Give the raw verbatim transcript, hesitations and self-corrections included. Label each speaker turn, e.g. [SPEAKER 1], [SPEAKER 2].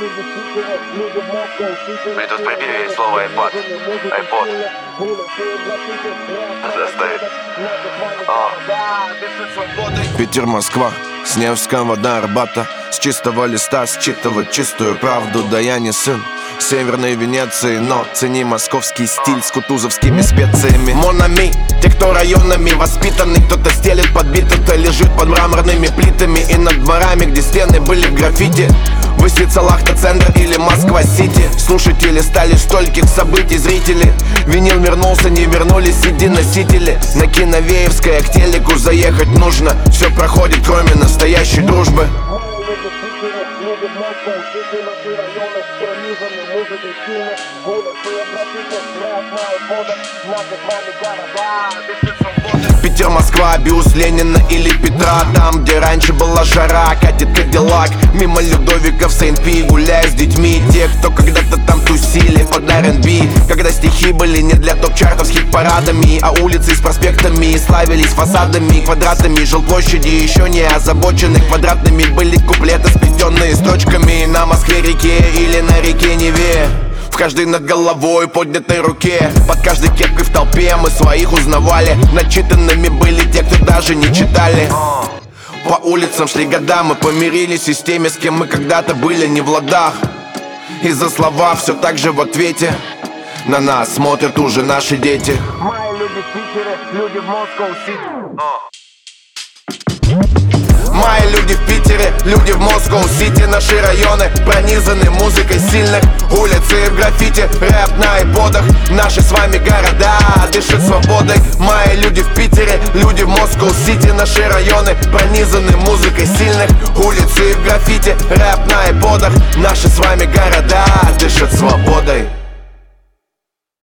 [SPEAKER 1] Мне тут прибили слово iPod. iPod. Заставит.
[SPEAKER 2] Питер, Москва, с Невского до Арбата. С чистого листа считывать чистую правду. Да я не сын Северной Венеции, но цени московский стиль с кутузовскими специями. Монами, те, кто районами воспитанный. Кто-то стелит подбит, кто-то лежит под мраморными плитами. И над дворами, где стены были в граффити, высится Лахта-центр или Москва-сити. Слушатели стали стольких событий, зрители. Винил вернулся, не вернулись си ди-носители. На Киновеевское к телеку заехать нужно. Все проходит, кроме настоящей дружбы.
[SPEAKER 3] Люди в Москве, сити, наши районы пронизаны музыкой сильно. Улицы и граффити, рэп на айподах. Наши с вами города, дышит свободы.
[SPEAKER 2] Питер, Москва, Бюст, Ленина или Петра. Там, где раньше была жара, катит Кадиллак. Мимо Людовиков, Сейнт-Пи, гуляя с детьми. Те, кто когда-то там тусили под ар энд би. Когда стихи были не для топ-чартов с хит-парадами, а улицы с проспектами славились фасадами, квадратами. Жилплощади еще не озабочены квадратными. Были куплеты, сплетенные строчками на Москве-реке или на реке Неве. В каждой над головой поднятой руке, под каждой кепкой в толпе мы своих узнавали. Начитанными были те, кто даже не читали. По улицам шли года, мы помирились и с теми, с кем мы когда-то были не в ладах. И за слова все так же в ответе на нас смотрят уже наши дети.
[SPEAKER 3] Мои люди в Питере, люди в Москве-сити.
[SPEAKER 2] Мои люди в Питере, люди в Москва-сити. Наши районы пронизаны музыкой сильных. Улицы в граффити, рэп на айподах. Наши с вами города дышат свободой. Мои люди в Питере, люди в Москва-сити. Наши районы пронизаны музыкой сильных. Улицы в граффити, рэп на айподах. Наши с вами города